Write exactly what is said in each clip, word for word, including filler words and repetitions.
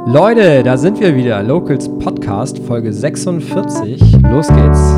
Leute, da sind wir wieder. Locals Podcast, Folge sechsundvierzig. Los geht's.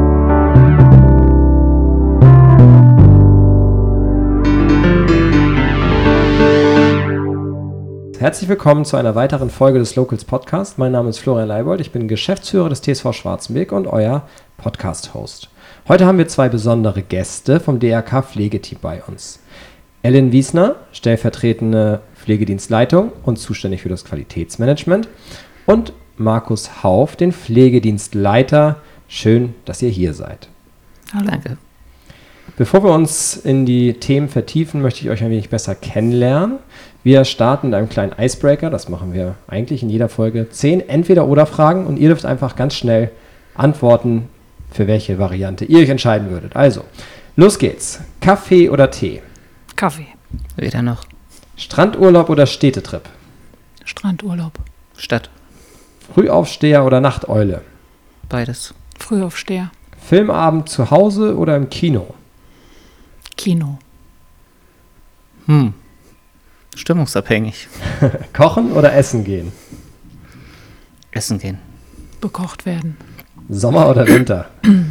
Herzlich willkommen zu einer weiteren Folge des Locals Podcast. Mein Name ist Florian Leibold, ich bin Geschäftsführer des T S V Schwarzenberg und euer Podcast-Host. Heute haben wir zwei besondere Gäste vom D R K-Pflegeteam bei uns. Ellen Wiesner, stellvertretende Pflegedienstleitung und zuständig für das Qualitätsmanagement, und Markus Hauf, den Pflegedienstleiter. Schön, dass ihr hier seid. Hallo. Danke. Bevor wir uns in die Themen vertiefen, möchte ich euch ein wenig besser kennenlernen. Wir starten mit einem kleinen Icebreaker, das machen wir eigentlich in jeder Folge. Zehn Entweder-Oder-Fragen und ihr dürft einfach ganz schnell antworten, für welche Variante ihr euch entscheiden würdet. Also, los geht's. Kaffee oder Tee? Kaffee. Weder noch. Strandurlaub oder Städtetrip? Strandurlaub. Stadt. Frühaufsteher oder Nachteule? Beides. Frühaufsteher. Filmabend zu Hause oder im Kino? Kino. Hm. Stimmungsabhängig. Kochen oder essen gehen? Essen gehen. Bekocht werden. Sommer oder Winter?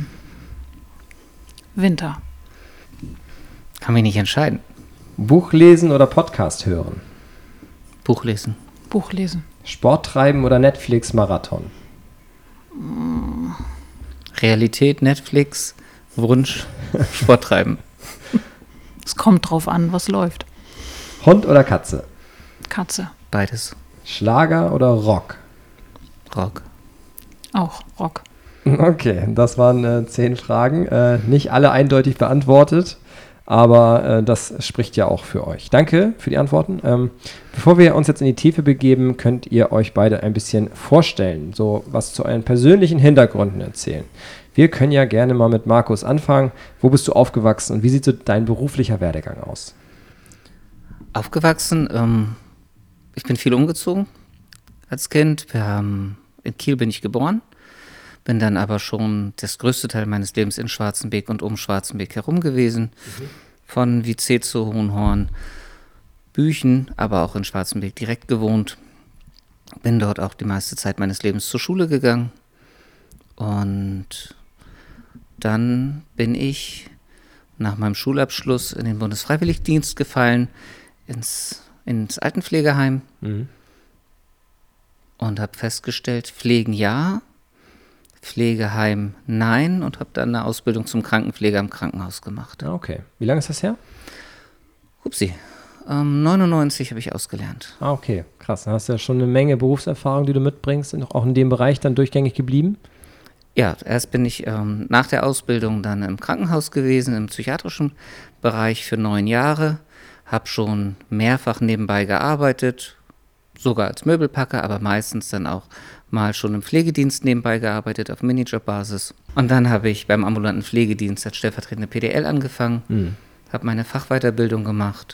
Winter. Kann mich nicht entscheiden. Buch lesen oder Podcast hören? Buch lesen. Buch lesen. Sport treiben oder Netflix-Marathon? Realität, Netflix, Wunsch, Sport treiben. Es kommt drauf an, was läuft. Hund oder Katze? Katze. Beides. Schlager oder Rock? Rock. Auch Rock. Okay, das waren äh, zehn Fragen. Äh, nicht alle eindeutig beantwortet, aber äh, das spricht ja auch für euch. Danke für die Antworten. Ähm, bevor wir uns jetzt in die Tiefe begeben, könnt ihr euch beide ein bisschen vorstellen, so was zu euren persönlichen Hintergründen erzählen. Wir können ja gerne mal mit Markus anfangen. Wo bist du aufgewachsen und wie sieht so dein beruflicher Werdegang aus? Aufgewachsen, ähm, ich bin viel umgezogen als Kind. Wir haben, in Kiel bin ich geboren, bin dann aber schon das größte Teil meines Lebens in Schwarzenberg und um Schwarzenberg herum gewesen. Mhm. Von Vize zu Hohenhorn, Büchen, aber auch in Schwarzenberg direkt gewohnt. Bin dort auch die meiste Zeit meines Lebens zur Schule gegangen. Und dann bin ich nach meinem Schulabschluss in den Bundesfreiwilligendienst gefallen, ins, ins Altenpflegeheim. Mhm. Und habe festgestellt, Pflegen ja, Pflegeheim nein, und habe dann eine Ausbildung zum Krankenpfleger im Krankenhaus gemacht. Okay. Wie lange ist das her? Upsi. Ähm, neunundneunzig habe ich ausgelernt. Ah, okay. Krass. Dann hast du ja schon eine Menge Berufserfahrung, die du mitbringst, und auch in dem Bereich dann durchgängig geblieben? Ja, erst bin ich ähm, nach der Ausbildung dann im Krankenhaus gewesen, im psychiatrischen Bereich für neun Jahre. Habe schon mehrfach nebenbei gearbeitet, sogar als Möbelpacker, aber meistens dann auch mal schon im Pflegedienst nebenbei gearbeitet, auf Minijob-Basis. Und dann habe ich beim ambulanten Pflegedienst als stellvertretende P D L angefangen, mhm. habe meine Fachweiterbildung gemacht,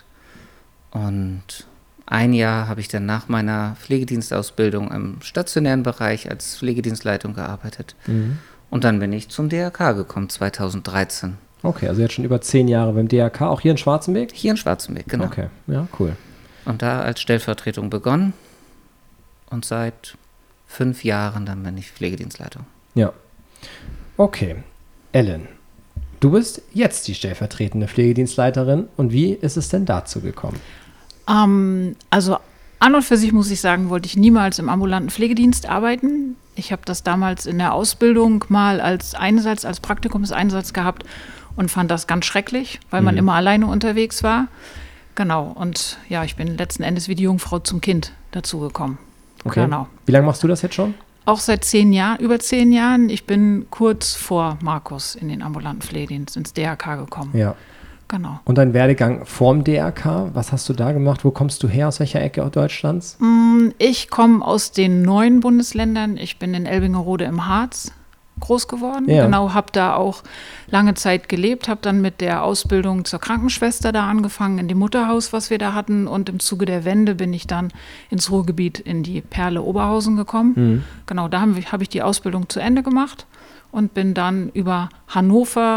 und ein Jahr habe ich dann nach meiner Pflegedienstausbildung im stationären Bereich als Pflegedienstleitung gearbeitet. Mhm. Und dann bin ich zum D R K gekommen, zweitausenddreizehn. Okay, also jetzt schon über zehn Jahre beim D R K, auch hier in Schwarzenberg? Hier in Schwarzenberg, genau. Okay, ja, cool. Und da als Stellvertretung begonnen, und seit fünf Jahren dann bin ich Pflegedienstleitung. Ja. Okay. Ellen, du bist jetzt die stellvertretende Pflegedienstleiterin, und wie ist es denn dazu gekommen? Ähm, also an und für sich muss ich sagen, wollte ich niemals im ambulanten Pflegedienst arbeiten. Ich habe das damals in der Ausbildung mal als Einsatz, als Praktikumseinsatz gehabt und fand das ganz schrecklich, weil man mhm. immer alleine unterwegs war. Genau, und ja, ich bin letzten Endes wie die Jungfrau zum Kind dazugekommen. Okay. Genau. Wie lange machst du das jetzt schon? Auch seit zehn Jahren, über zehn Jahren. Ich bin kurz vor Markus in den ambulanten Pflegedienst, ins D R K gekommen. Ja. Genau. Und dein Werdegang vorm D R K, was hast du da gemacht? Wo kommst du her? Aus welcher Ecke Deutschlands? Ich komme aus den neuen Bundesländern. Ich bin in Elbingerode im Harz groß geworden. Ja. Genau, habe da auch lange Zeit gelebt, habe dann mit der Ausbildung zur Krankenschwester da angefangen, in dem Mutterhaus, was wir da hatten. Und im Zuge der Wende bin ich dann ins Ruhrgebiet in die Perle Oberhausen gekommen. Mhm. Genau, da habe hab ich die Ausbildung zu Ende gemacht und bin dann über Hannover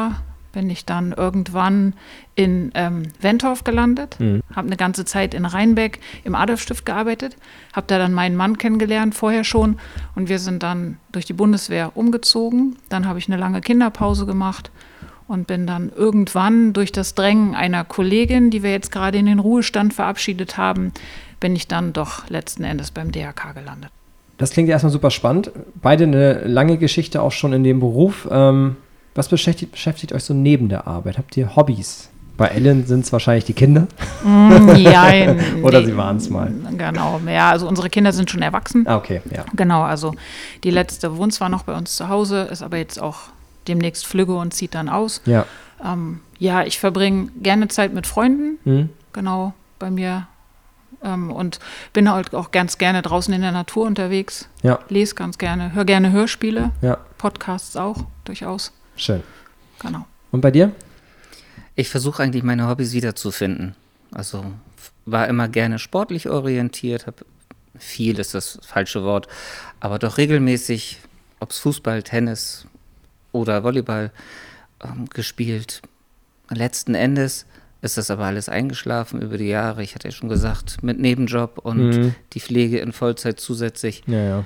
bin ich dann irgendwann in ähm, Wentorf gelandet, mhm. habe eine ganze Zeit in Rheinbeck im Adolfstift gearbeitet, habe da dann meinen Mann kennengelernt, vorher schon, und wir sind dann durch die Bundeswehr umgezogen. Dann habe ich eine lange Kinderpause gemacht und bin dann irgendwann durch das Drängen einer Kollegin, die wir jetzt gerade in den Ruhestand verabschiedet haben, bin ich dann doch letzten Endes beim D R K gelandet. Das klingt ja erstmal super spannend. Beide eine lange Geschichte auch schon in dem Beruf. Ähm, was beschäftigt, beschäftigt euch so neben der Arbeit? Habt ihr Hobbys? Bei Ellen sind es wahrscheinlich die Kinder. Mm, ja, Oder nee, sie waren es mal. Genau, ja, also unsere Kinder sind schon erwachsen. Ah, okay, ja. Genau, also die letzte wohnt zwar noch bei uns zu Hause, ist aber jetzt auch demnächst flügge und zieht dann aus. Ja, ähm, ja ich verbringe gerne Zeit mit Freunden, mhm. genau, bei mir. Ähm, und bin halt auch ganz gerne draußen in der Natur unterwegs. Ja. Lese ganz gerne, höre gerne Hörspiele, Ja. Podcasts auch, durchaus. Schön. Genau. Und bei dir? Ich versuche eigentlich meine Hobbys wiederzufinden. Also war immer gerne sportlich orientiert, habe viel ist das falsche Wort, aber doch regelmäßig, ob es Fußball, Tennis oder Volleyball ähm, gespielt. Letzten Endes ist das aber alles eingeschlafen über die Jahre. Ich hatte ja schon gesagt, mit Nebenjob und Mhm. die Pflege in Vollzeit zusätzlich Ja, ja.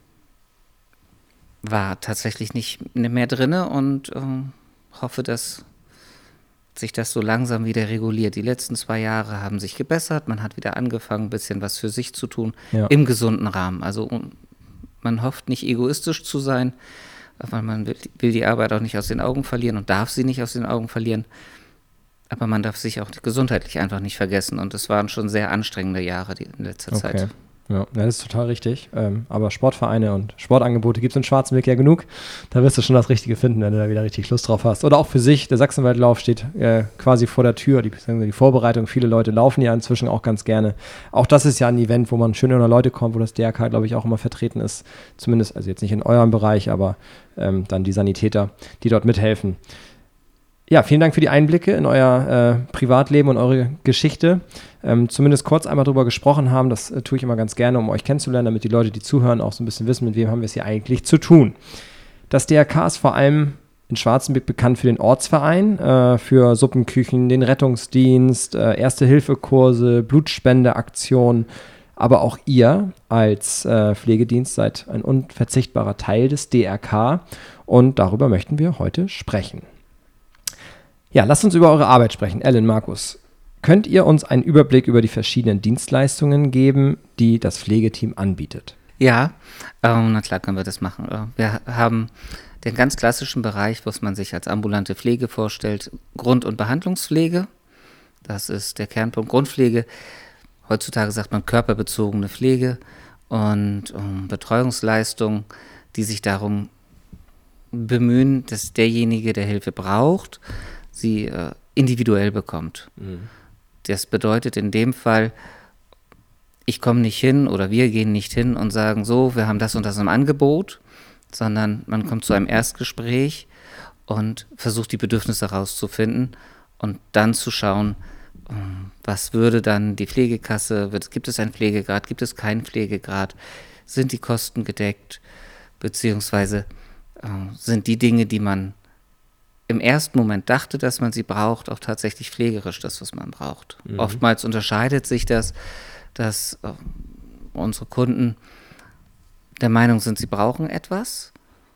war tatsächlich nicht mehr drinne und ähm, hoffe, dass sich das so langsam wieder reguliert. Die letzten zwei Jahre haben sich gebessert. Man hat wieder angefangen, ein bisschen was für sich zu tun, Ja. im gesunden Rahmen. Also um, man hofft nicht egoistisch zu sein, weil man will, will die Arbeit auch nicht aus den Augen verlieren und darf sie nicht aus den Augen verlieren. Aber man darf sich auch gesundheitlich einfach nicht vergessen. Und es waren schon sehr anstrengende Jahre die, in letzter Okay. Zeit. Ja, das ist total richtig. Ähm, aber Sportvereine und Sportangebote gibt es in Schwarzenberg ja genug. Da wirst du schon das Richtige finden, wenn du da wieder richtig Lust drauf hast. Oder auch für sich, der Sachsenwaldlauf steht äh, quasi vor der Tür, die, die Vorbereitung. Viele Leute laufen ja inzwischen auch ganz gerne. Auch das ist ja ein Event, wo man schön unter Leute kommt, wo das D R K, glaube ich, auch immer vertreten ist. Zumindest, also jetzt nicht in eurem Bereich, aber ähm, dann die Sanitäter, die dort mithelfen. Ja, vielen Dank für die Einblicke in euer äh, Privatleben und eure Geschichte. Ähm, zumindest kurz einmal drüber gesprochen haben, das äh, tue ich immer ganz gerne, um euch kennenzulernen, damit die Leute, die zuhören, auch so ein bisschen wissen, mit wem haben wir es hier eigentlich zu tun. Das D R K ist vor allem in Schwarzenberg bekannt für den Ortsverein, äh, für Suppenküchen, den Rettungsdienst, äh, Erste-Hilfe-Kurse, Blutspendeaktionen, aber auch ihr als äh, Pflegedienst seid ein unverzichtbarer Teil des D R K und darüber möchten wir heute sprechen. Ja, lasst uns über eure Arbeit sprechen. Ellen, Markus, könnt ihr uns einen Überblick über die verschiedenen Dienstleistungen geben, die das Pflegeteam anbietet? Ja, ähm, na klar können wir das machen. Wir haben den ganz klassischen Bereich, was man sich als ambulante Pflege vorstellt, Grund- und Behandlungspflege. Das ist der Kernpunkt Grundpflege. Heutzutage sagt man körperbezogene Pflege und um, Betreuungsleistungen, die sich darum bemühen, dass derjenige, der Hilfe braucht, sie äh, individuell bekommt. Mhm. Das bedeutet in dem Fall, ich komme nicht hin oder wir gehen nicht hin und sagen so, wir haben das und das im Angebot, sondern man kommt zu einem Erstgespräch und versucht die Bedürfnisse herauszufinden und dann zu schauen, was würde dann die Pflegekasse, wird, gibt es einen Pflegegrad, gibt es keinen Pflegegrad, sind die Kosten gedeckt, beziehungsweise äh, sind die Dinge, die man im ersten Moment dachte, dass man sie braucht, auch tatsächlich pflegerisch das, was man braucht. Mhm. Oftmals unterscheidet sich das, dass äh, unsere Kunden der Meinung sind, sie brauchen etwas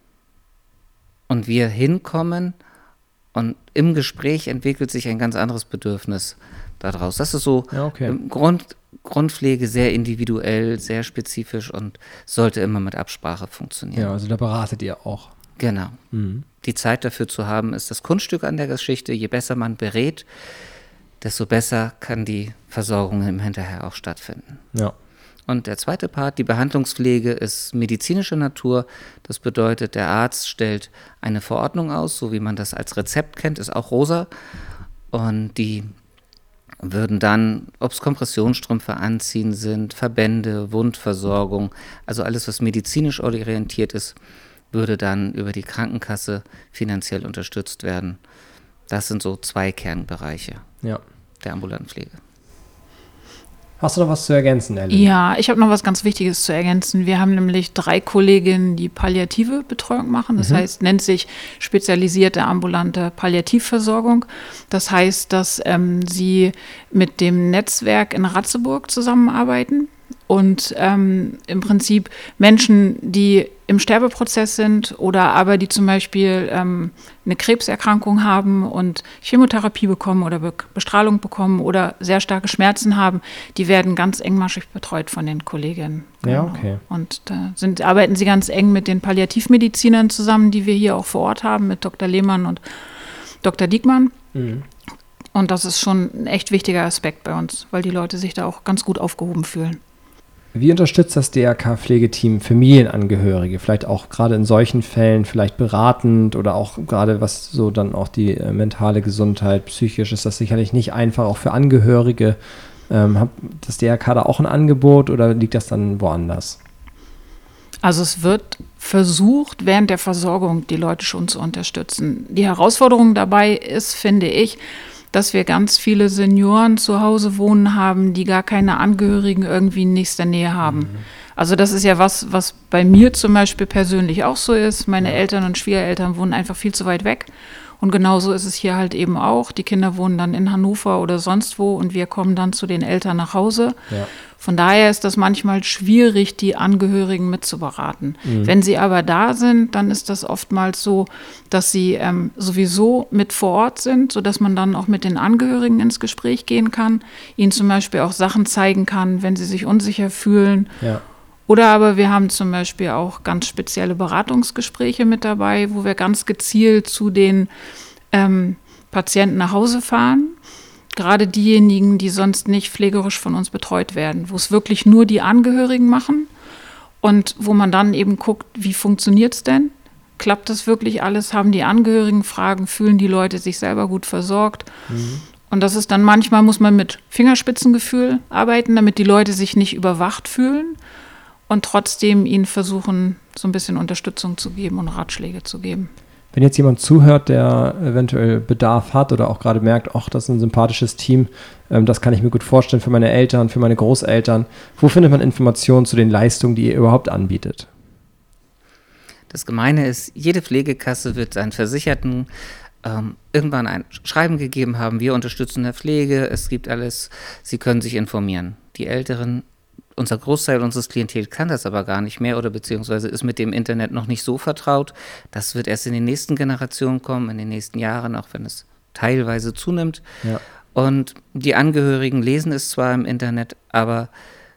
und wir hinkommen und im Gespräch entwickelt sich ein ganz anderes Bedürfnis daraus. Das ist so ja, okay. Grund, Grundpflege sehr individuell, sehr spezifisch und sollte immer mit Absprache funktionieren. Ja, also da beratet ihr auch. Genau. Mhm. Die Zeit dafür zu haben, ist das Kunststück an der Geschichte. Je besser man berät, desto besser kann die Versorgung im Hinterher auch stattfinden. Ja. Und der zweite Part, die Behandlungspflege, ist medizinischer Natur. Das bedeutet, der Arzt stellt eine Verordnung aus, so wie man das als Rezept kennt, ist auch rosa. Und die würden dann, ob es Kompressionsstrümpfe anziehen sind, Verbände, Wundversorgung, also alles, was medizinisch orientiert ist, würde dann über die Krankenkasse finanziell unterstützt werden. Das sind so zwei Kernbereiche ja. der ambulanten Pflege. Hast du noch was zu ergänzen, Ellen? Ja, ich habe noch was ganz Wichtiges zu ergänzen. Wir haben nämlich drei Kolleginnen, die palliative Betreuung machen. Das mhm. heißt, nennt sich spezialisierte ambulante Palliativversorgung. Das heißt, dass ähm, sie mit dem Netzwerk in Ratzeburg zusammenarbeiten und ähm, im Prinzip Menschen, die im Sterbeprozess sind oder aber die zum Beispiel ähm, eine Krebserkrankung haben und Chemotherapie bekommen oder Be- Bestrahlung bekommen oder sehr starke Schmerzen haben, die werden ganz engmaschig betreut von den Kolleginnen. Ja, okay. Und da sind, arbeiten sie ganz eng mit den Palliativmedizinern zusammen, die wir hier auch vor Ort haben, mit Doktor Lehmann und Doktor Diekmann. Mhm. Und das ist schon ein echt wichtiger Aspekt bei uns, weil die Leute sich da auch ganz gut aufgehoben fühlen. Wie unterstützt das D R K-Pflegeteam Familienangehörige, vielleicht auch gerade in solchen Fällen, vielleicht beratend oder auch gerade was so dann auch die äh, mentale Gesundheit, psychisch ist das sicherlich nicht einfach, auch für Angehörige. Ähm, hat das D R K da auch ein Angebot oder liegt das dann woanders? Also es wird versucht, während der Versorgung die Leute schon zu unterstützen. Die Herausforderung dabei ist, finde ich, dass wir ganz viele Senioren zu Hause wohnen haben, die gar keine Angehörigen irgendwie in nächster Nähe haben. Mhm. Also das ist ja was, was bei mir zum Beispiel persönlich auch so ist. Meine ja. Eltern und Schwiegereltern wohnen einfach viel zu weit weg. Und genauso ist es hier halt eben auch. Die Kinder wohnen dann in Hannover oder sonst wo und wir kommen dann zu den Eltern nach Hause. Ja. Von daher ist das manchmal schwierig, die Angehörigen mitzuberaten. Mhm. Wenn sie aber da sind, dann ist das oftmals so, dass sie ähm, sowieso mit vor Ort sind, sodass man dann auch mit den Angehörigen ins Gespräch gehen kann, ihnen zum Beispiel auch Sachen zeigen kann, wenn sie sich unsicher fühlen. Ja. Oder aber wir haben zum Beispiel auch ganz spezielle Beratungsgespräche mit dabei, wo wir ganz gezielt zu den ähm, Patienten nach Hause fahren. Gerade diejenigen, die sonst nicht pflegerisch von uns betreut werden, wo es wirklich nur die Angehörigen machen und wo man dann eben guckt, wie funktioniert es denn? Klappt das wirklich alles? Haben die Angehörigen Fragen? Fühlen die Leute sich selber gut versorgt? Mhm. Und das ist dann manchmal, muss man mit Fingerspitzengefühl arbeiten, damit die Leute sich nicht überwacht fühlen und trotzdem ihnen versuchen, so ein bisschen Unterstützung zu geben und Ratschläge zu geben. Wenn jetzt jemand zuhört, der eventuell Bedarf hat oder auch gerade merkt, ach, das ist ein sympathisches Team, ähm, das kann ich mir gut vorstellen für meine Eltern, für meine Großeltern. Wo findet man Informationen zu den Leistungen, die ihr überhaupt anbietet? Das Gemeine ist, jede Pflegekasse wird seinen Versicherten ähm, irgendwann ein Schreiben gegeben haben, wir unterstützen in der Pflege, es gibt alles, sie können sich informieren. Die Älteren, unser Großteil unseres Klientel kann das aber gar nicht mehr oder beziehungsweise ist mit dem Internet noch nicht so vertraut. Das wird erst in den nächsten Generationen kommen, in den nächsten Jahren, auch wenn es teilweise zunimmt. Ja. Und die Angehörigen lesen es zwar im Internet, aber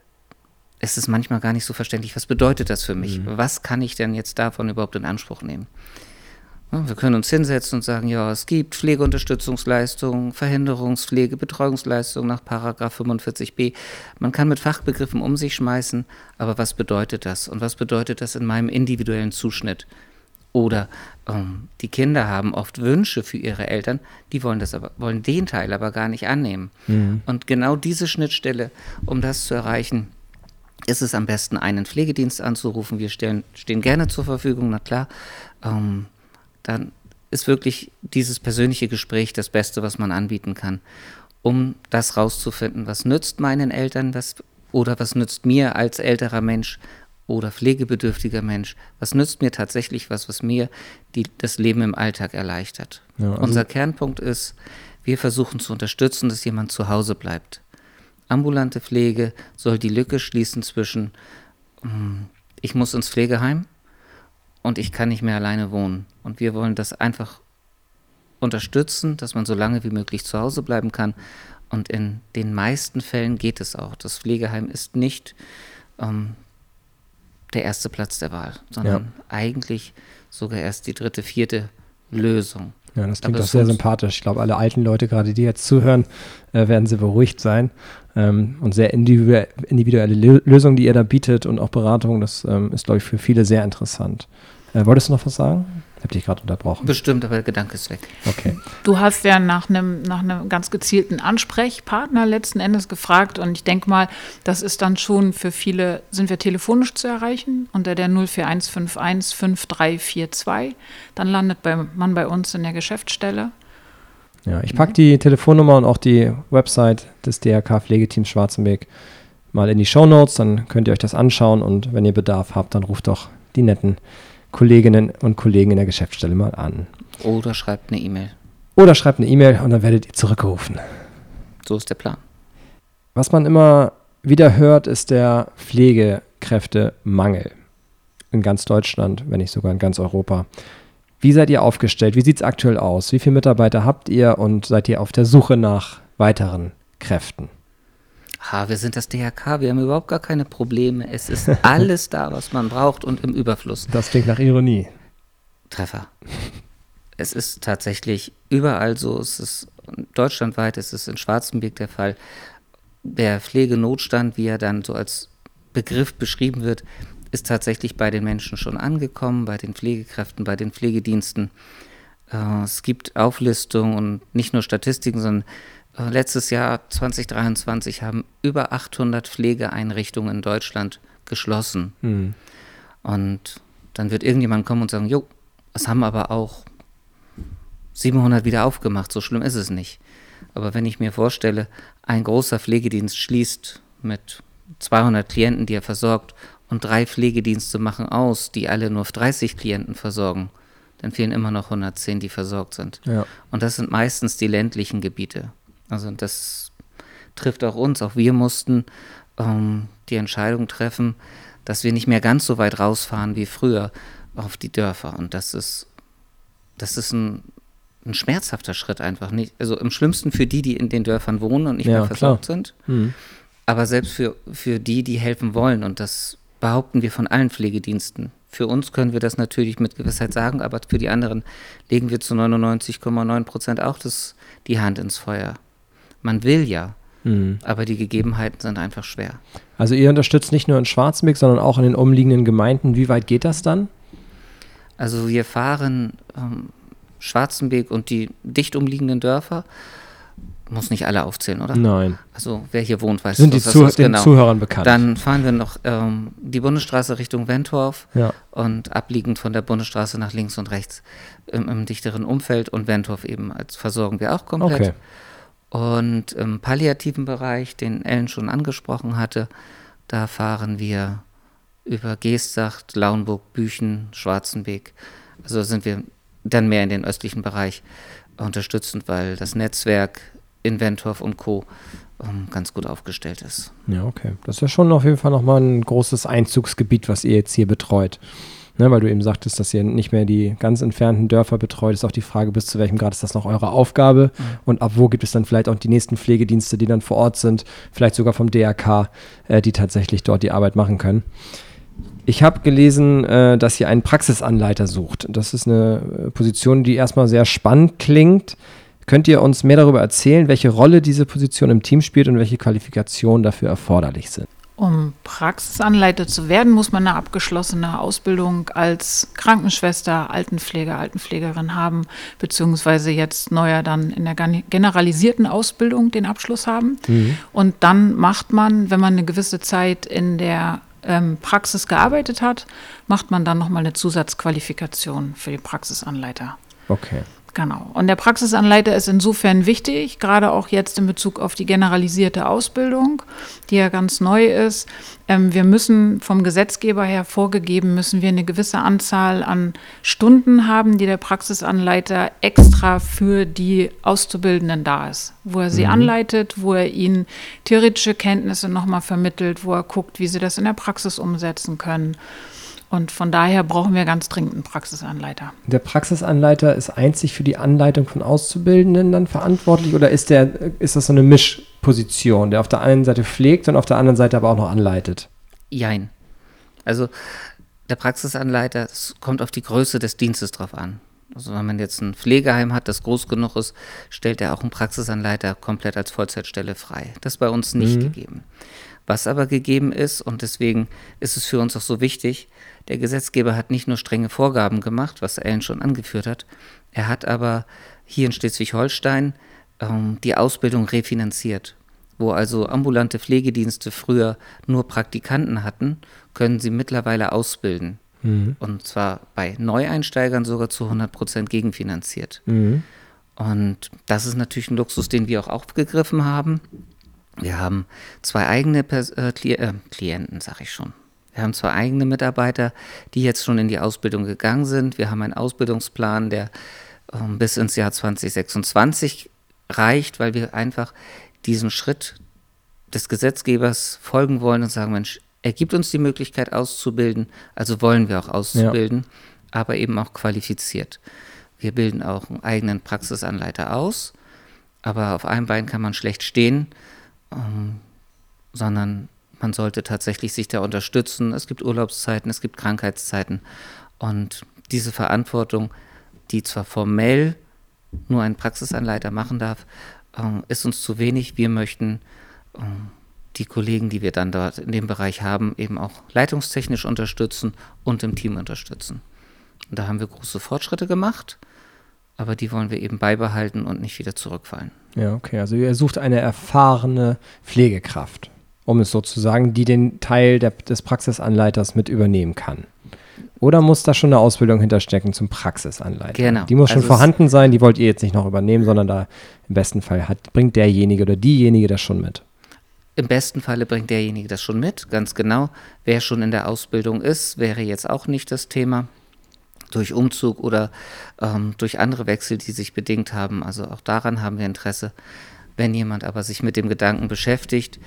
es ist manchmal gar nicht so verständlich, was bedeutet das für mich? Mhm. Was kann ich denn jetzt davon überhaupt in Anspruch nehmen? Wir können uns hinsetzen und sagen, ja, es gibt Pflegeunterstützungsleistungen, Verhinderungspflege, Betreuungsleistungen nach Paragraph fünfundvierzig b. Man kann mit Fachbegriffen um sich schmeißen, aber was bedeutet das? Und was bedeutet das in meinem individuellen Zuschnitt? Oder ähm, die Kinder haben oft Wünsche für ihre Eltern, die wollen das aber, wollen den Teil aber gar nicht annehmen. Mhm. Und genau diese Schnittstelle, um das zu erreichen, ist es am besten, einen Pflegedienst anzurufen. Wir stellen, stehen gerne zur Verfügung, na klar. Ähm, dann ist wirklich dieses persönliche Gespräch das Beste, was man anbieten kann, um das rauszufinden, was nützt meinen Eltern was, oder was nützt mir als älterer Mensch oder pflegebedürftiger Mensch, was nützt mir tatsächlich was, was mir die, das Leben im Alltag erleichtert. Ja, also unser Kernpunkt ist, wir versuchen zu unterstützen, dass jemand zu Hause bleibt. Ambulante Pflege soll die Lücke schließen zwischen, ich muss ins Pflegeheim, und ich kann nicht mehr alleine wohnen. Und wir wollen das einfach unterstützen, dass man so lange wie möglich zu Hause bleiben kann. Und in den meisten Fällen geht es auch. Das Pflegeheim ist nicht ähm, der erste Platz der Wahl, sondern ja. eigentlich sogar erst die dritte, vierte Lösung. Ja, das klingt auch sehr sympathisch. Ich glaube, alle alten Leute, gerade die jetzt zuhören, äh, werden sehr beruhigt sein. Ähm, und sehr individuelle, individuelle Lösungen, die ihr da bietet und auch Beratung, das ähm, ist, glaube ich, für viele sehr interessant. Äh, wolltest du noch was sagen? Ich habe dich gerade unterbrochen. Bestimmt, aber der Gedanke ist weg. Okay. Du hast ja nach einem nach einem ganz gezielten Ansprechpartner letzten Endes gefragt und ich denke mal, das ist dann schon für viele, sind wir telefonisch zu erreichen unter der null vier eins fünf eins fünf drei vier zwei. Dann landet bei, man bei uns in der Geschäftsstelle. Ja, ich packe die Telefonnummer und auch die Website des D R K-Pflegeteams Schwarzenberg mal in die Shownotes, dann könnt ihr euch das anschauen und wenn ihr Bedarf habt, dann ruft doch die netten Kolleginnen und Kollegen in der Geschäftsstelle mal an. Oder schreibt eine E-Mail. Oder schreibt eine E-Mail und dann werdet ihr zurückgerufen. So ist der Plan. Was man immer wieder hört, ist der Pflegekräftemangel in ganz Deutschland, wenn nicht sogar in ganz Europa. Wie seid ihr aufgestellt? Wie sieht es aktuell aus? Wie viele Mitarbeiter habt ihr und seid ihr auf der Suche nach weiteren Kräften? Ha, wir sind das D R K, wir haben überhaupt gar keine Probleme. Es ist alles da, was man braucht und im Überfluss. Das klingt nach Ironie. Treffer. Es ist tatsächlich überall so, es ist deutschlandweit, es ist in Schwarzenberg der Fall. Der Pflegenotstand, wie er dann so als Begriff beschrieben wird, ist tatsächlich bei den Menschen schon angekommen, bei den Pflegekräften, bei den Pflegediensten. Äh, es gibt Auflistungen und nicht nur Statistiken, sondern äh, letztes Jahr zwanzig dreiundzwanzig haben über achthundert Pflegeeinrichtungen in Deutschland geschlossen. Hm. Und dann wird irgendjemand kommen und sagen, jo, es haben aber auch siebenhundert wieder aufgemacht, so schlimm ist es nicht. Aber wenn ich mir vorstelle, ein großer Pflegedienst schließt mit zweihundert Klienten, die er versorgt, und drei Pflegedienste machen aus, die alle nur dreißig Klienten versorgen, dann fehlen immer noch hundertzehn, die versorgt sind. Ja. Und das sind meistens die ländlichen Gebiete. Also das trifft auch uns. Auch wir mussten ähm, die Entscheidung treffen, dass wir nicht mehr ganz so weit rausfahren wie früher auf die Dörfer. Und das ist, das ist ein, ein schmerzhafter Schritt einfach. Nicht, also im Schlimmsten für die, die in den Dörfern wohnen und nicht Ja, mehr versorgt klar. sind. Hm. Aber selbst für, für die, die helfen wollen, und das behaupten wir von allen Pflegediensten. Für uns können wir das natürlich mit Gewissheit sagen, aber für die anderen legen wir zu neunundneunzig Komma neun Prozent auch das, die Hand ins Feuer. Man will ja, Hm. aber die Gegebenheiten sind einfach schwer. Also ihr unterstützt nicht nur in Schwarzenberg, sondern auch in den umliegenden Gemeinden. Wie weit geht das dann? Also wir fahren ähm, Schwarzenberg und die dicht umliegenden Dörfer, muss nicht alle aufzählen, oder? Nein. Also wer hier wohnt, weiß, Sind die was das Zuh- ist. den Zuhörern bekannt? Dann fahren wir noch ähm, die Bundesstraße Richtung Wentorf Ja. und abliegend von der Bundesstraße nach links und rechts im, im dichteren Umfeld, und Wentorf eben als versorgen wir auch komplett. Okay. Und im palliativen Bereich, den Ellen schon angesprochen hatte, da fahren wir über Geestsacht, Lauenburg, Büchen, Schwarzenberg. Also sind wir dann mehr in den östlichen Bereich unterstützend, weil das Netzwerk in Wentorf und Co. Um, ganz gut aufgestellt ist. Ja, okay. Das ist ja schon auf jeden Fall nochmal ein großes Einzugsgebiet, was ihr jetzt hier betreut. Ne, weil du eben sagtest, dass ihr nicht mehr die ganz entfernten Dörfer betreut, ist auch die Frage, bis zu welchem Grad ist das noch eure Aufgabe mhm. und ab wo gibt es dann vielleicht auch die nächsten Pflegedienste, die dann vor Ort sind, vielleicht sogar vom D R K, äh, die tatsächlich dort die Arbeit machen können. Ich habe gelesen, äh, dass ihr einen Praxisanleiter sucht. Das ist eine äh, Position, die erstmal sehr spannend klingt. Könnt ihr uns mehr darüber erzählen, welche Rolle diese Position im Team spielt und welche Qualifikationen dafür erforderlich sind? Um Praxisanleiter zu werden, muss man eine abgeschlossene Ausbildung als Krankenschwester, Altenpfleger, Altenpflegerin haben, beziehungsweise jetzt neuer dann in der generalisierten Ausbildung den Abschluss haben. Mhm. Und dann macht man, wenn man eine gewisse Zeit in der ähm, Praxis gearbeitet hat, macht man dann nochmal eine Zusatzqualifikation für den Praxisanleiter. Okay. Genau. Und der Praxisanleiter ist insofern wichtig, gerade auch jetzt in Bezug auf die generalisierte Ausbildung, die ja ganz neu ist. Ähm, wir müssen vom Gesetzgeber her vorgegeben, müssen wir eine gewisse Anzahl an Stunden haben, die der Praxisanleiter extra für die Auszubildenden da ist, wo er sie mhm. anleitet, wo er ihnen theoretische Kenntnisse nochmal vermittelt, wo er guckt, wie sie das in der Praxis umsetzen können. Und von daher brauchen wir ganz dringend einen Praxisanleiter. Der Praxisanleiter ist einzig für die Anleitung von Auszubildenden dann verantwortlich oder ist, der, ist das so eine Mischposition, der auf der einen Seite pflegt und auf der anderen Seite aber auch noch anleitet? Jein. Also der Praxisanleiter, es kommt auf die Größe des Dienstes drauf an. Also wenn man jetzt ein Pflegeheim hat, das groß genug ist, stellt er auch einen Praxisanleiter komplett als Vollzeitstelle frei. Das ist bei uns nicht mhm. gegeben. Was aber gegeben ist, und deswegen ist es für uns auch so wichtig, der Gesetzgeber hat nicht nur strenge Vorgaben gemacht, was Ellen schon angeführt hat, er hat aber hier in Schleswig-Holstein ähm, die Ausbildung refinanziert. Wo also ambulante Pflegedienste früher nur Praktikanten hatten, können sie mittlerweile ausbilden. Mhm. Und zwar bei Neueinsteigern sogar zu hundert Prozent gegenfinanziert. Mhm. Und das ist natürlich ein Luxus, den wir auch aufgegriffen haben. Wir haben zwei eigene Pers- äh, Kli- äh, Klienten, sag ich schon. Wir haben zwei eigene Mitarbeiter, die jetzt schon in die Ausbildung gegangen sind. Wir haben einen Ausbildungsplan, der ähm, bis ins Jahr zwanzig sechsundzwanzig reicht, weil wir einfach diesen Schritt des Gesetzgebers folgen wollen und sagen, Mensch, er gibt uns die Möglichkeit auszubilden, also wollen wir auch auszubilden, ja. aber eben auch qualifiziert. Wir bilden auch einen eigenen Praxisanleiter aus, aber auf einem Bein kann man schlecht stehen, ähm, sondern man sollte tatsächlich sich da unterstützen. Es gibt Urlaubszeiten, es gibt Krankheitszeiten und diese Verantwortung, die zwar formell nur ein Praxisanleiter machen darf, ähm, ist uns zu wenig. Wir möchten ähm, die Kollegen, die wir dann dort in dem Bereich haben, eben auch leitungstechnisch unterstützen und im Team unterstützen. Und da haben wir große Fortschritte gemacht, aber die wollen wir eben beibehalten und nicht wieder zurückfallen. Ja, okay. Also ihr sucht eine erfahrene Pflegekraft, um es so zu sagen, die den Teil der, des Praxisanleiters mit übernehmen kann. Oder muss da schon eine Ausbildung hinterstecken zum Praxisanleiter? Genau. Die muss schon also vorhanden sein, die wollt ihr jetzt nicht noch übernehmen, sondern da im besten Fall hat, bringt derjenige oder diejenige das schon mit. Im besten Falle bringt derjenige das schon mit, ganz genau. Wer schon in der Ausbildung ist, wäre jetzt auch nicht das Thema. Durch Umzug oder ähm, durch andere Wechsel, die sich bedingt haben. Also auch daran haben wir Interesse. Wenn jemand aber sich mit dem Gedanken beschäftigt,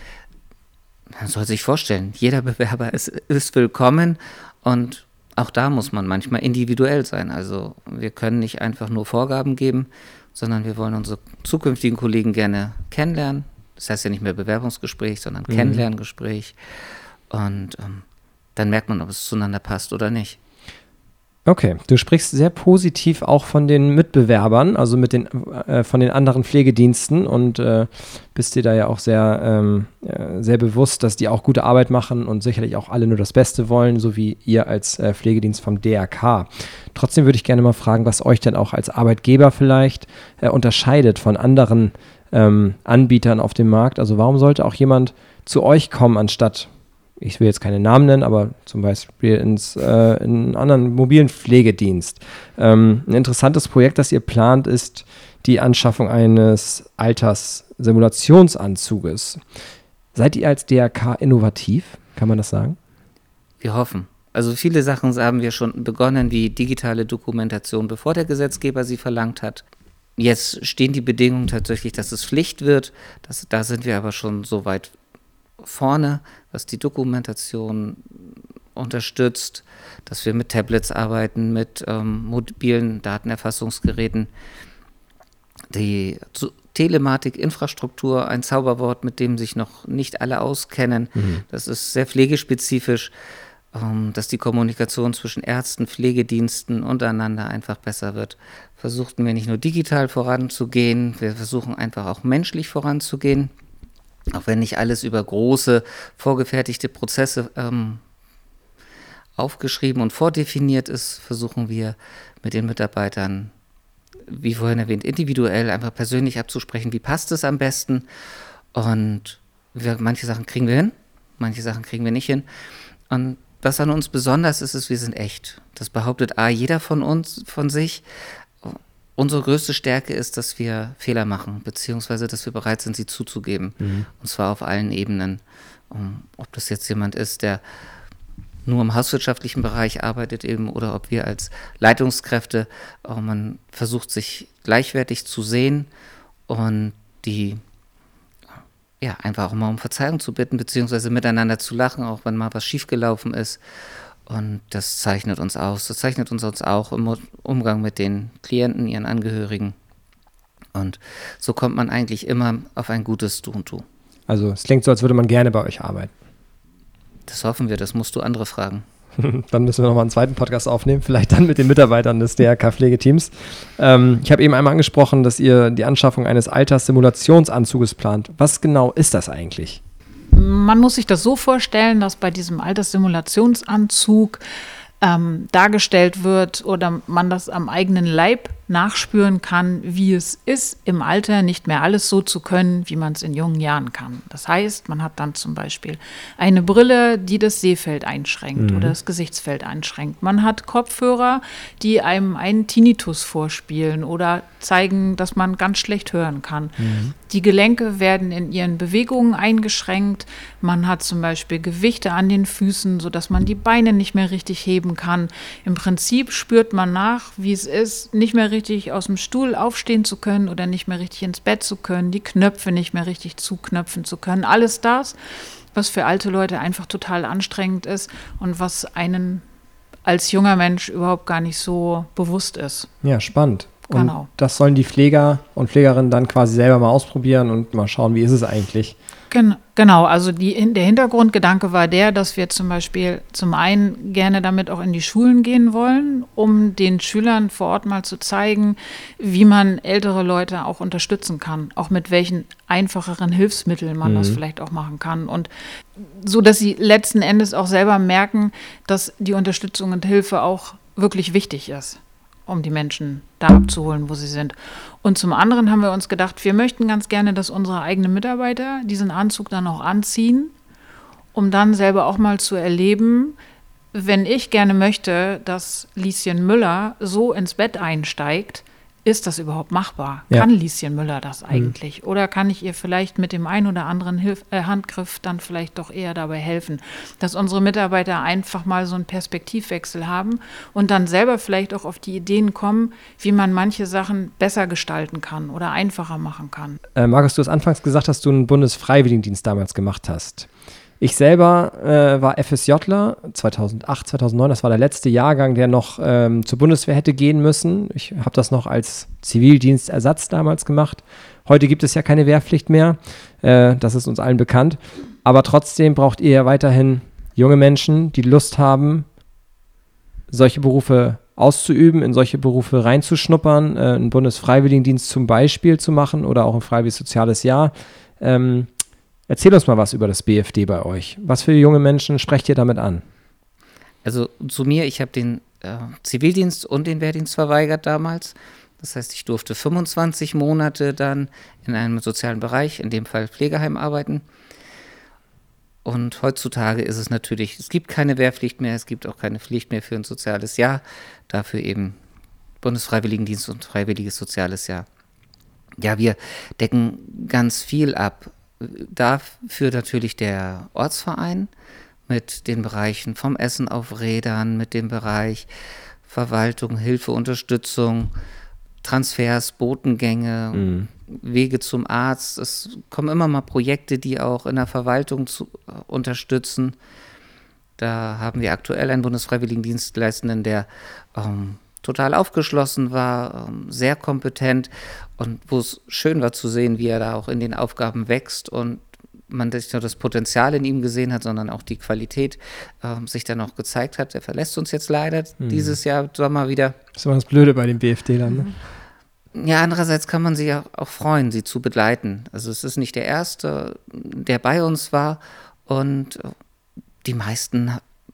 man soll sich vorstellen, jeder Bewerber ist, ist willkommen und auch da muss man manchmal individuell sein. Also wir können nicht einfach nur Vorgaben geben, sondern wir wollen unsere zukünftigen Kollegen gerne kennenlernen. Das heißt ja nicht mehr Bewerbungsgespräch, sondern mhm. Kennenlerngespräch. Und ähm, dann merkt man, ob es zueinander passt oder nicht. Okay, du sprichst sehr positiv auch von den Mitbewerbern, also mit den, äh, von den anderen Pflegediensten und äh, bist dir da ja auch sehr, ähm, äh, sehr bewusst, dass die auch gute Arbeit machen und sicherlich auch alle nur das Beste wollen, so wie ihr als äh, Pflegedienst vom D R K. Trotzdem würde ich gerne mal fragen, was euch denn auch als Arbeitgeber vielleicht äh, unterscheidet von anderen ähm, Anbietern auf dem Markt. Also warum sollte auch jemand zu euch kommen, anstatt, ich will jetzt keine Namen nennen, aber zum Beispiel ins, äh, in einen anderen mobilen Pflegedienst. Ähm, ein interessantes Projekt, das ihr plant, ist die Anschaffung eines Alterssimulationsanzuges. Seid ihr als D R K innovativ? Kann man das sagen? Wir hoffen. Also viele Sachen haben wir schon begonnen, wie digitale Dokumentation, bevor der Gesetzgeber sie verlangt hat. Jetzt stehen die Bedingungen tatsächlich, dass es Pflicht wird. Das, da sind wir aber schon so weit vorne, was die Dokumentation unterstützt, dass wir mit Tablets arbeiten, mit ähm, mobilen Datenerfassungsgeräten. Die Telematik-Infrastruktur, ein Zauberwort, mit dem sich noch nicht alle auskennen. Mhm. Das ist sehr pflegespezifisch, ähm, dass die Kommunikation zwischen Ärzten, Pflegediensten untereinander einfach besser wird. Versuchten wir nicht nur digital voranzugehen, wir versuchen einfach auch menschlich voranzugehen. Auch wenn nicht alles über große, vorgefertigte Prozesse ähm, aufgeschrieben und vordefiniert ist, versuchen wir mit den Mitarbeitern, wie vorhin erwähnt, individuell einfach persönlich abzusprechen, wie passt es am besten. Und wir, manche Sachen kriegen wir hin, manche Sachen kriegen wir nicht hin. Und was an uns besonders ist, ist, wir sind echt. Das behauptet A, jeder von uns, von sich. Unsere größte Stärke ist, dass wir Fehler machen, beziehungsweise dass wir bereit sind, sie zuzugeben. Mhm. Und zwar auf allen Ebenen. Um, ob das jetzt jemand ist, der nur im hauswirtschaftlichen Bereich arbeitet eben, oder ob wir als Leitungskräfte, oh, man versucht sich gleichwertig zu sehen und die ja einfach auch mal um Verzeihung zu bitten, beziehungsweise miteinander zu lachen, auch wenn mal was schiefgelaufen ist. Und das zeichnet uns aus. Das zeichnet uns auch im Umgang mit den Klienten, ihren Angehörigen. Und so kommt man eigentlich immer auf ein gutes Du und Du. Also es klingt so, als würde man gerne bei euch arbeiten. Das hoffen wir, das musst du andere fragen. Dann müssen wir nochmal einen zweiten Podcast aufnehmen, vielleicht dann mit den Mitarbeitern des D R K-Pflegeteams. Ähm, ich habe eben einmal angesprochen, dass ihr die Anschaffung eines Alterssimulationsanzuges plant. Was genau ist das eigentlich? Man muss sich das so vorstellen, dass bei diesem Alterssimulationsanzug ähm, dargestellt wird oder man das am eigenen Leib nachspüren kann, wie es ist, im Alter nicht mehr alles so zu können, wie man es in jungen Jahren kann. Das heißt, man hat dann zum Beispiel eine Brille, die das Sehfeld einschränkt mhm. oder das Gesichtsfeld einschränkt. Man hat Kopfhörer, die einem einen Tinnitus vorspielen oder zeigen, dass man ganz schlecht hören kann. Mhm. Die Gelenke werden in ihren Bewegungen eingeschränkt. Man hat zum Beispiel Gewichte an den Füßen, sodass man die Beine nicht mehr richtig heben kann. Im Prinzip spürt man nach, wie es ist, nicht mehr richtig aus dem Stuhl aufstehen zu können oder nicht mehr richtig ins Bett zu können, die Knöpfe nicht mehr richtig zuknöpfen zu können. Alles das, was für alte Leute einfach total anstrengend ist und was einen als junger Mensch überhaupt gar nicht so bewusst ist. Ja, spannend. Und genau. Das sollen die Pfleger und Pflegerinnen dann quasi selber mal ausprobieren und mal schauen, wie ist es eigentlich. Gen- Genau, also die, der Hintergrundgedanke war der, dass wir zum Beispiel zum einen gerne damit auch in die Schulen gehen wollen, um den Schülern vor Ort mal zu zeigen, wie man ältere Leute auch unterstützen kann, auch mit welchen einfacheren Hilfsmitteln man mhm. das vielleicht auch machen kann. Und so, dass sie letzten Endes auch selber merken, dass die Unterstützung und Hilfe auch wirklich wichtig ist, um die Menschen da abzuholen, wo sie sind. Und zum anderen haben wir uns gedacht, wir möchten ganz gerne, dass unsere eigenen Mitarbeiter diesen Anzug dann auch anziehen, um dann selber auch mal zu erleben, wenn ich gerne möchte, dass Lieschen Müller so ins Bett einsteigt, ist das überhaupt machbar? Ja. Kann Lieschen Müller das eigentlich? Mhm. Oder kann ich ihr vielleicht mit dem einen oder anderen Hilf- äh, Handgriff dann vielleicht doch eher dabei helfen, dass unsere Mitarbeiter einfach mal so einen Perspektivwechsel haben und dann selber vielleicht auch auf die Ideen kommen, wie man manche Sachen besser gestalten kann oder einfacher machen kann. Äh, Markus, du hast anfangs gesagt, dass du einen Bundesfreiwilligendienst damals gemacht hast. Ich selber äh, war FSJler zweitausendacht, zweitausendneun, das war der letzte Jahrgang, der noch ähm, zur Bundeswehr hätte gehen müssen. Ich habe das noch als Zivildienstersatz damals gemacht. Heute gibt es ja keine Wehrpflicht mehr, äh, das ist uns allen bekannt. Aber trotzdem braucht ihr ja weiterhin junge Menschen, die Lust haben, solche Berufe auszuüben, in solche Berufe reinzuschnuppern, äh, einen Bundesfreiwilligendienst zum Beispiel zu machen oder auch ein freiwilliges soziales Jahr. Ähm, Erzähl uns mal was über das B F D bei euch. Was für junge Menschen sprecht ihr damit an? Also zu mir, ich habe den äh, Zivildienst und den Wehrdienst verweigert damals. Das heißt, ich durfte fünfundzwanzig Monate dann in einem sozialen Bereich, in dem Fall Pflegeheim, arbeiten. Und heutzutage ist es natürlich, es gibt keine Wehrpflicht mehr, es gibt auch keine Pflicht mehr für ein soziales Jahr. Dafür eben Bundesfreiwilligendienst und freiwilliges soziales Jahr. Ja, wir decken ganz viel ab. Dafür natürlich der Ortsverein mit den Bereichen vom Essen auf Rädern, mit dem Bereich Verwaltung, Hilfe, Unterstützung, Transfers, Botengänge, mhm. Wege zum Arzt. Es kommen immer mal Projekte, die auch in der Verwaltung zu, äh, unterstützen. Da haben wir aktuell einen Bundesfreiwilligendienstleistenden, der ähm, total aufgeschlossen war, ähm, sehr kompetent und wo es schön war zu sehen, wie er da auch in den Aufgaben wächst und man nicht nur das Potenzial in ihm gesehen hat, sondern auch die Qualität ähm, sich dann auch gezeigt hat. Er verlässt uns jetzt leider mhm. dieses Jahr Sommer wieder. Das ist immer das Blöde bei den B F D-Lern, ne? Ja, andererseits kann man sich ja auch freuen, sie zu begleiten. Also es ist nicht der Erste, der bei uns war und die meisten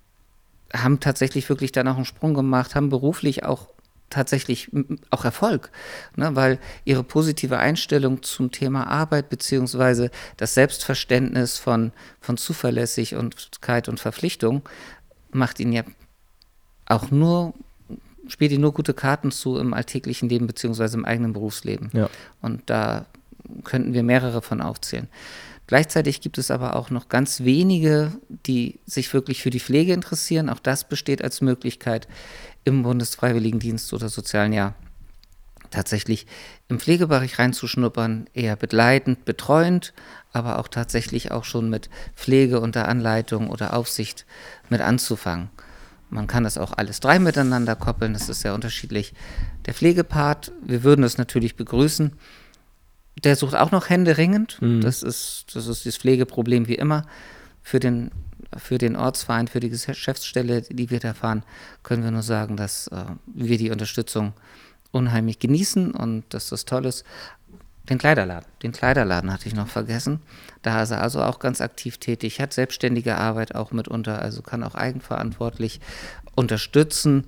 haben tatsächlich wirklich dann auch einen Sprung gemacht, haben beruflich auch tatsächlich auch Erfolg, ne, weil ihre positive Einstellung zum Thema Arbeit beziehungsweise das Selbstverständnis von, von Zuverlässigkeit und Verpflichtung macht ihnen ja auch nur, spielt ihnen nur gute Karten zu im alltäglichen Leben beziehungsweise im eigenen Berufsleben. Ja. Und da könnten wir mehrere von aufzählen. Gleichzeitig gibt es aber auch noch ganz wenige, die sich wirklich für die Pflege interessieren. Auch das besteht als Möglichkeit im Bundesfreiwilligendienst oder sozialen Jahr. Tatsächlich im Pflegebereich reinzuschnuppern, eher begleitend, betreuend, aber auch tatsächlich auch schon mit Pflege unter Anleitung oder Aufsicht mit anzufangen. Man kann das auch alles drei miteinander koppeln, das ist sehr unterschiedlich. Der Pflegepart, wir würden das natürlich begrüßen. Der sucht auch noch händeringend. Mhm. Das ist, das ist das Pflegeproblem wie immer. Für den, für den Ortsverein, für die Geschäftsstelle, die wir da fahren, können wir nur sagen, dass äh, wir die Unterstützung unheimlich genießen und dass das toll ist. Den Kleiderladen. Den Kleiderladen hatte ich noch vergessen. Da ist er also auch ganz aktiv tätig, hat selbstständige Arbeit auch mitunter, also kann auch eigenverantwortlich unterstützen.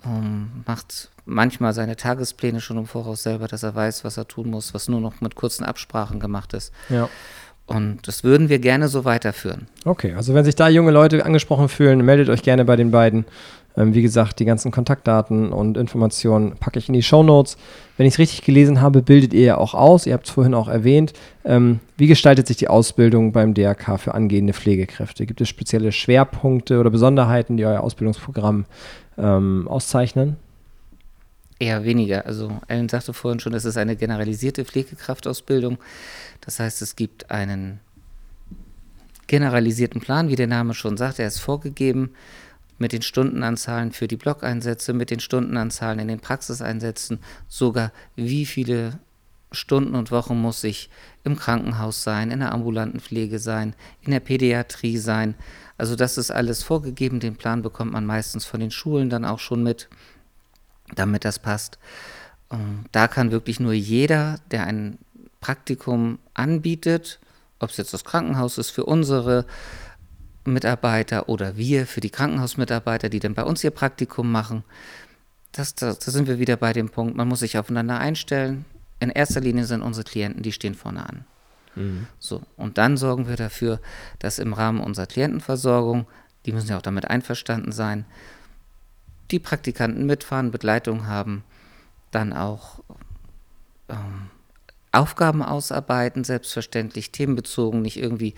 um, macht manchmal seine Tagespläne schon im Voraus selber, dass er weiß, was er tun muss, was nur noch mit kurzen Absprachen gemacht ist. Ja. Und das würden wir gerne so weiterführen. Okay, also wenn sich da junge Leute angesprochen fühlen, meldet euch gerne bei den beiden. Ähm, wie gesagt, die ganzen Kontaktdaten und Informationen packe ich in die Shownotes. Wenn ich es richtig gelesen habe, bildet ihr ja auch aus. Ihr habt es vorhin auch erwähnt. Ähm, wie gestaltet sich die Ausbildung beim D R K für angehende Pflegekräfte? Gibt es spezielle Schwerpunkte oder Besonderheiten, die euer Ausbildungsprogramm ähm, auszeichnen? Eher weniger. Also Ellen sagte vorhin schon, es ist eine generalisierte Pflegekraftausbildung. Das heißt, es gibt einen generalisierten Plan, wie der Name schon sagt. Er ist vorgegeben mit den Stundenanzahlen für die Blockeinsätze, mit den Stundenanzahlen in den Praxiseinsätzen, sogar wie viele Stunden und Wochen muss ich im Krankenhaus sein, in der ambulanten Pflege sein, in der Pädiatrie sein. Also das ist alles vorgegeben. Den Plan bekommt man meistens von den Schulen dann auch schon mit, damit das passt. Da kann wirklich nur jeder, der ein Praktikum anbietet, ob es jetzt das Krankenhaus ist für unsere Mitarbeiter oder wir für die Krankenhausmitarbeiter, die dann bei uns ihr Praktikum machen, das, das, da sind wir wieder bei dem Punkt, man muss sich aufeinander einstellen. In erster Linie sind unsere Klienten, die stehen vorne an. Mhm. So, und dann sorgen wir dafür, dass im Rahmen unserer Klientenversorgung, die müssen ja auch damit einverstanden sein, die Praktikanten mitfahren, Begleitung haben, dann auch ähm, Aufgaben ausarbeiten, selbstverständlich themenbezogen, nicht irgendwie,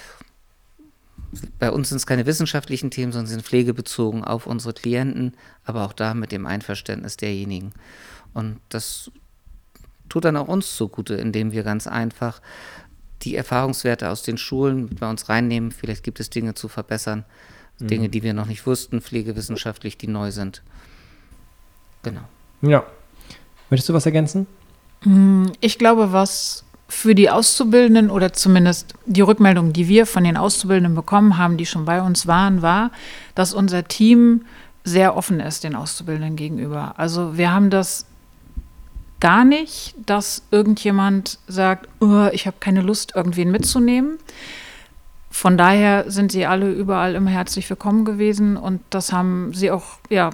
bei uns sind es keine wissenschaftlichen Themen, sondern sind pflegebezogen auf unsere Klienten, aber auch da mit dem Einverständnis derjenigen. Und das tut dann auch uns zugute, indem wir ganz einfach die Erfahrungswerte aus den Schulen bei uns reinnehmen. Vielleicht gibt es Dinge zu verbessern, mhm. Dinge, die wir noch nicht wussten, pflegewissenschaftlich, die neu sind. Genau. Ja. Möchtest du was ergänzen? Ich glaube, was für die Auszubildenden oder zumindest die Rückmeldung, die wir von den Auszubildenden bekommen haben, die schon bei uns waren, war, dass unser Team sehr offen ist den Auszubildenden gegenüber. Also wir haben das gar nicht, dass irgendjemand sagt, oh, ich habe keine Lust, irgendwen mitzunehmen. Von daher sind sie alle überall immer herzlich willkommen gewesen und das haben sie auch, ja,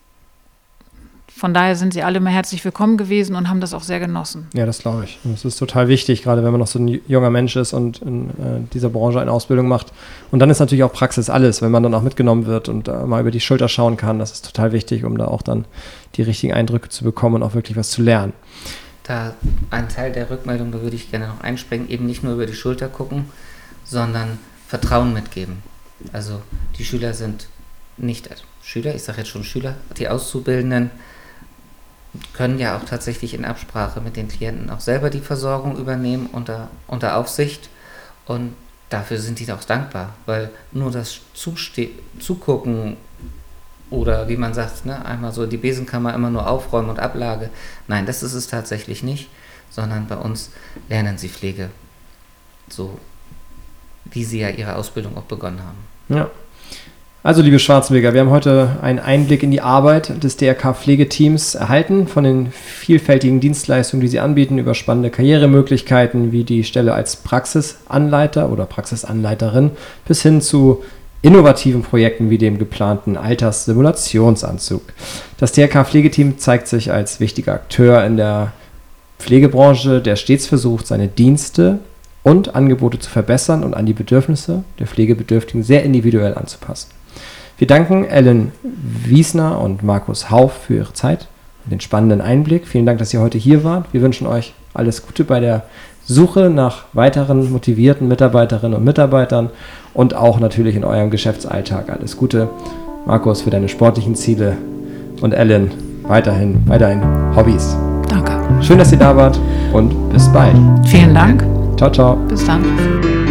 von daher sind sie alle immer herzlich willkommen gewesen und haben das auch sehr genossen. Ja, das glaube ich. Das ist total wichtig, gerade wenn man noch so ein junger Mensch ist und in äh, dieser Branche eine Ausbildung macht. Und dann ist natürlich auch Praxis alles, wenn man dann auch mitgenommen wird und äh, mal über die Schulter schauen kann. Das ist total wichtig, um da auch dann die richtigen Eindrücke zu bekommen und auch wirklich was zu lernen. Da ein Teil der Rückmeldung, da würde ich gerne noch einspringen, eben nicht nur über die Schulter gucken, sondern Vertrauen mitgeben. Also die Schüler sind nicht also Schüler, ich sage jetzt schon Schüler, die Auszubildenden können ja auch tatsächlich in Absprache mit den Klienten auch selber die Versorgung übernehmen unter, unter Aufsicht und dafür sind die auch dankbar, weil nur das Zuste- Zugucken oder wie man sagt, ne, einmal so die Besenkammer immer nur aufräumen und Ablage, nein, das ist es tatsächlich nicht, sondern bei uns lernen sie Pflege, so wie sie ja ihre Ausbildung auch begonnen haben. Ja. Also, liebe Schwarzenbeker, wir haben heute einen Einblick in die Arbeit des D R K-Pflegeteams erhalten, von den vielfältigen Dienstleistungen, die sie anbieten, über spannende Karrieremöglichkeiten wie die Stelle als Praxisanleiter oder Praxisanleiterin bis hin zu innovativen Projekten wie dem geplanten Alterssimulationsanzug. Das D R K-Pflegeteam zeigt sich als wichtiger Akteur in der Pflegebranche, der stets versucht, seine Dienste und Angebote zu verbessern und an die Bedürfnisse der Pflegebedürftigen sehr individuell anzupassen. Wir danken Ellen Wiesner und Markus Hauff für ihre Zeit und den spannenden Einblick. Vielen Dank, dass ihr heute hier wart. Wir wünschen euch alles Gute bei der Suche nach weiteren motivierten Mitarbeiterinnen und Mitarbeitern und auch natürlich in eurem Geschäftsalltag. Alles Gute, Markus, für deine sportlichen Ziele und Ellen weiterhin bei deinen Hobbys. Danke. Schön, dass ihr da wart und bis bald. Vielen Dank. Ciao, ciao. Bis dann.